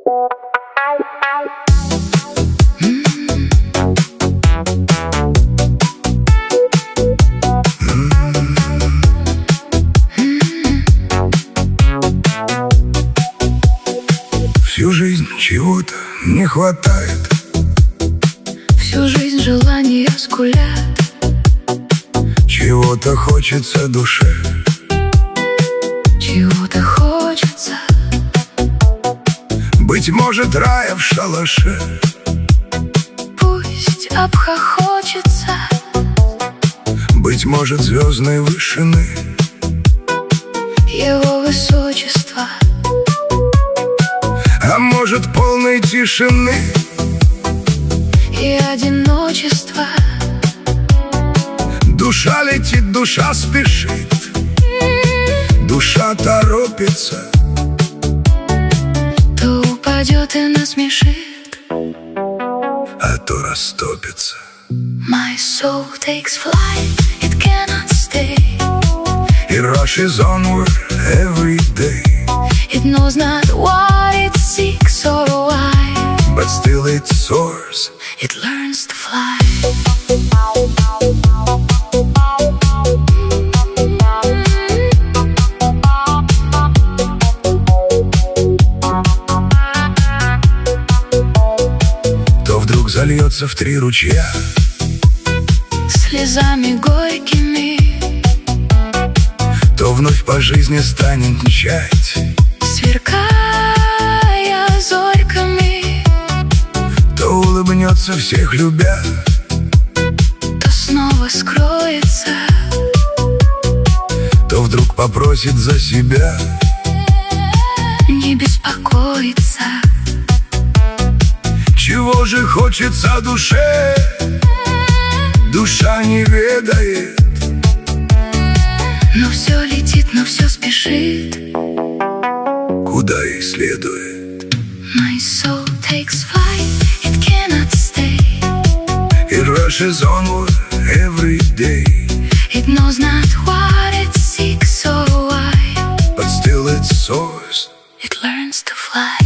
Всю жизнь чего-то не хватает, всю жизнь желания скулят, чего-то хочется душе, чего-то хочется. Быть может, рая в шалаше, Пусть обхохочется, быть может, звездной вышины, его высочество. а может, полной тишины И одиночество. Душа летит, душа спешит, душа торопится, То упадет и насмешит. а то растопится. My soul takes flight, it cannot stay. It rushes onward every day, It knows not what it seeks or why. but still it soars. It learns to fly. То вдруг зальется в 3 ручья Слезами горькими, то вновь по жизни станет мчать, сверкая зорьками, то улыбнется всех любя, то снова скроется, то вдруг попросит за себя. не беспокоится. Чего же хочется душе, душа не ведает, Но все летит, но все спешит. куда ей следует. My soul takes flight, it cannot stay. It rushes onward every day, It knows not what it seeks or why. but still it soars. It learns to fly.